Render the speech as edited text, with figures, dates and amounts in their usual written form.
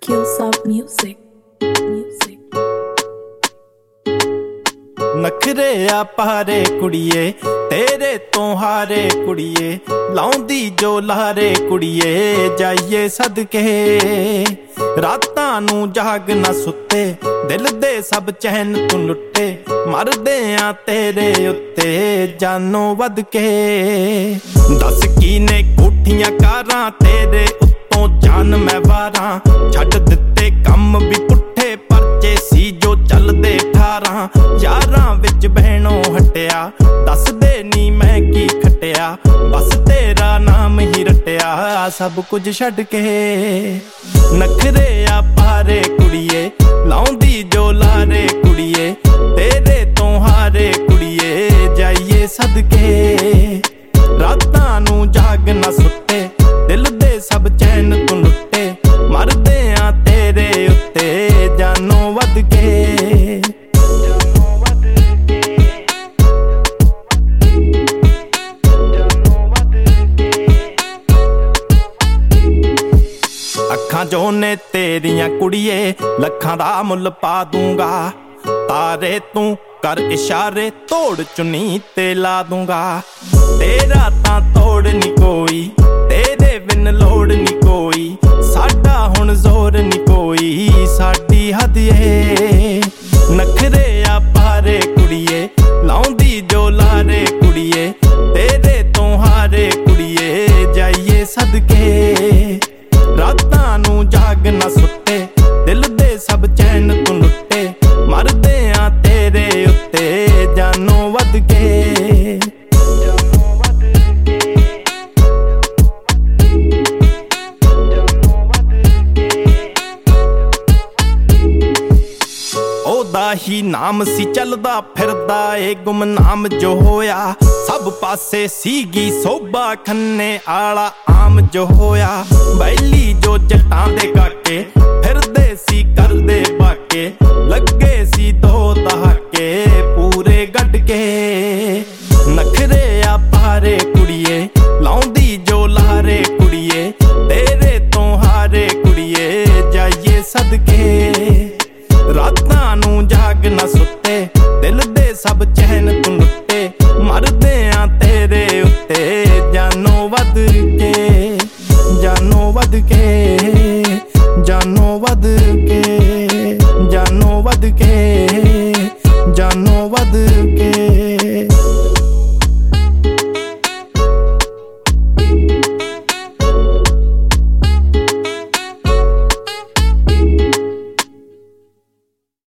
Skillsoft Music. नखरे आ पारे कुड़िए तेरे तो हारे कुड़िए लाउंदी जो लारे कुड़िए जाइए सदके रातां नूं जाग ना सुते दिल दे सब चैन तू लुटे मरदे आ तेरे उत्ते जानो वध के दस की ने कोठियां कारां तेरे उत्तों जान मैं वारां छड्ड दिते कम भी पुट्ठे परचे सी जो चलदे 18 यारां विच बहनों हटिया दस दे नी मैं की खटिया बस तेरा नाम ही रटिया सब कुछ छड्ड के नखरे आ पारे कुड़िए लाउंदी जो लारे कुड़िए तेरे तो हारे कुड़िए जाइए सदके रातां नूं जाग ना सुते दिल दे सब चैन तू लुटे मरदे आ तेरे उत्ते जानो वध के अखां जो ने तेरियां कुड़िए लखां दा मुल पा दूंगा तारे तू कर इशारे तोड़ चुनी ते ला दूंगा तेरा तां तोड़ नी कोई तेरे बिन लोड़ नी कोई साडा हुण जोर नी कोई साडी हद ए नखरे आ पारे कुड़िए लाउंदी जो लारे कुड़िए तेरे तो हारे कुड़िए जाइए सदके रातां नूं जाग ना सुते दिल दे सब चैन तू लुटे मरदे आ तेरे उत्ते जानो वध के ओदा ही नाम सी चलदा फिरदा ए गुमनाम जो होया सब पासे सीगी सोबा खन्ने आला आम जो होया बैली जो जटां दे काके फिरदे सी करदे बाके लगे सी दो दहाके पूरे गड के नखरे आ पारे कुड़िए लाउंदी जो लारे कुड़िए तेरे तो हारे कुड़िए जाइए सदके रातां नूं जाग ना सुते दिल दे सब चैन तू लुटे मरदे आ तेरे उत्ते जानो वध के जानो वध के जानो वध के जानो वध के